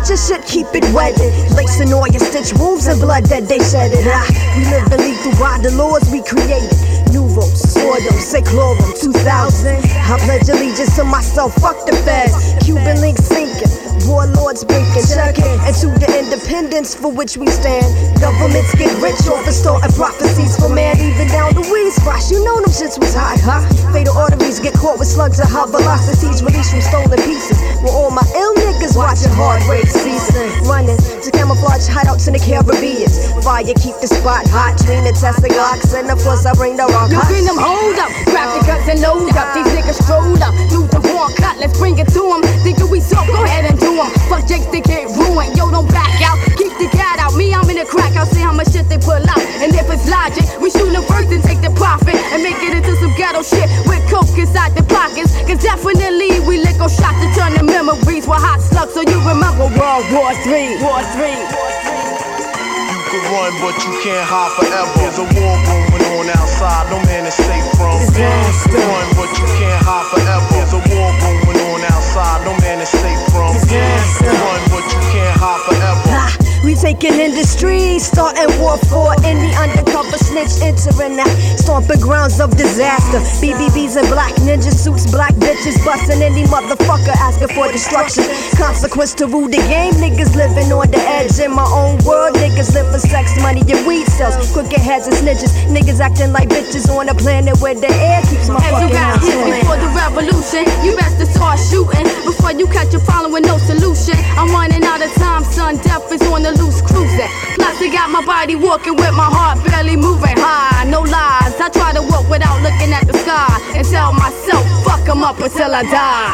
get your shit, keep it wetted. Lacing all your stitch wounds and blood that they shedded. We live and lead through by the laws we created. Nouveau, Sordom, Seclorum, 2000. I pledge allegiance to myself, fuck the feds. Cuban links sinking, warlords blinking. Check it into the independence for which we stand. Governments get rich off distorting prophecies for man, even down the weed splash. You know them shits was hot, huh? Fatal arteries get caught with slugs at high velocities, released from stolen pieces. While all my ill niggas watching hard race season, running to camouflage hideouts in the Caribbean. Fire keep the spot hot, between the testing ox and of course I bring the rock. You bring them hold up, grab the guns and load up. These niggas stroll up, do the horn cut, let's bring it to them. Thinking we so, go ahead and do them. Fuck Jakes, they get ruined, yo don't back out. Keep the cat out, me I'm in the crack, I'll see how much shit they pull out. And if it's logic, we shoot them first and take the profit. And make it into some ghetto shit with coke inside the pockets. Cause definitely we lick or shot to turn the memories with hot slugs. So you remember World War III, War III. You can run, but you can't hide forever. There's a war going on outside, no man is safe from. Disaster. Run, but you can't hide forever. There's a war going on outside, no man is safe from. Disaster. Run, but you can't hide forever. We taking industries, starting war for any undercover snitch entering that stomping grounds of disaster. BBBs and black ninja suits, black bitches busting any motherfucker asking for destruction. Consequence to rule the game, niggas living on the edge. In my own world, niggas live for sex, money, and weed sales. Crooked heads and snitches, niggas acting like bitches on a planet where the air keeps my As you fucking got house hit on. before the revolution, you best to start shooting before you catch a problem with no solution. I'm running out of time, son. Death is on the loose cruising. Plus I got my body walking with my heart barely moving high. No lies, I try to walk without looking at the sky and tell myself, fuck 'em up until I die.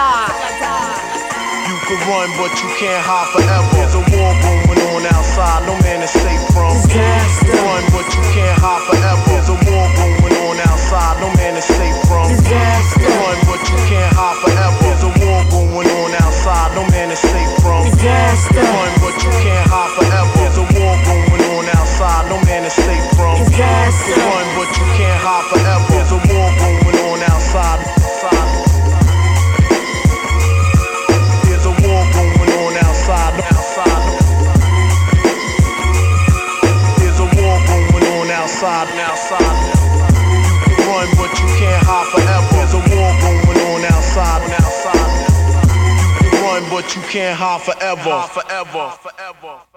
You can run, but you can't hide forever. There's a war going on outside, no man is safe from. Disaster. Run, but you can't hide forever. There's a war going on outside, no man is safe from. Disaster. Run, but you can't hide forever. There's a war going on outside, no man is safe from. Disaster. Run, but you can't hide forever. There's a war going on outside, no man is safe from. Disaster. Run, but you can't hide forever. There's a war going on outside. There's a war going on outside. There's a war going on outside. You can run, but you can't hide forever. There's a war going on outside. You can run, but you can't hide forever.